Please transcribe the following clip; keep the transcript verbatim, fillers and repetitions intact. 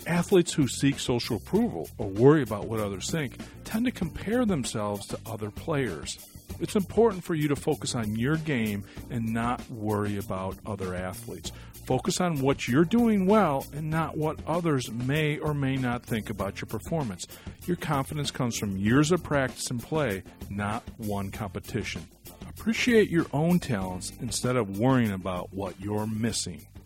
Athletes who seek social approval or worry about what others think tend to compare themselves to other players. It's important for you to focus on your game and not worry about other athletes. Focus on what you're doing well and not what others may or may not think about your performance. Your confidence comes from years of practice and play, not one competition. Appreciate your own talents instead of worrying about what you're missing.